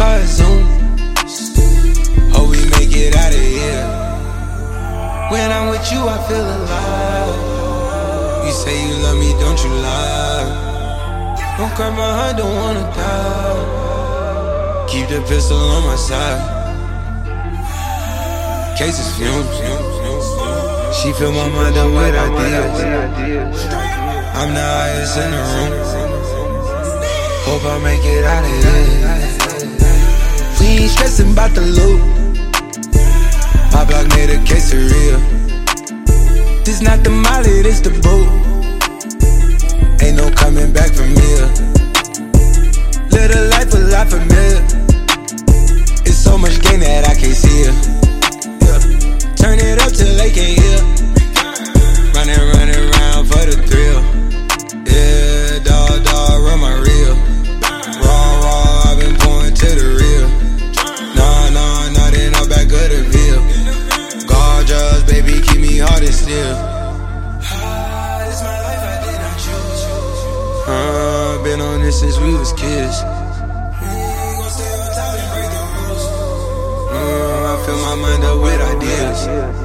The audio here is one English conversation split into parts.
car Zoom. Hope we make it out of here. When I'm with you, I feel alive. You say you love me, don't you lie? Don't cry my heart, don't wanna die. Keep the pistol on my side. Cases fumes. She fill my mind up with ideas. I'm the highest in the room. Hope I make it out of here. We ain't stressing about the loot. My block made a quesadilla. This not the molly, this the boat. Ain't no coming back from here. Live a life a lot familiar. It's so much gain that I can't see it. Yeah. Turn it up till they can't hear. Running around for the thrill. Yeah, dog, run my reel. Raw, I've been pouring to the real. Nah, then I'm back of the veil. Gorgeous, baby, keep me hard and still. This my life, I did not choose. Been on this since we was kids. I fill my mind up with ideas.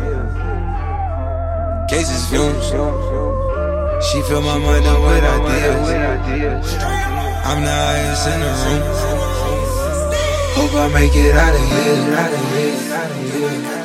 Cases fumes. She fill my mind up with ideas. I'm the highest in the room. Hope I make it out of here.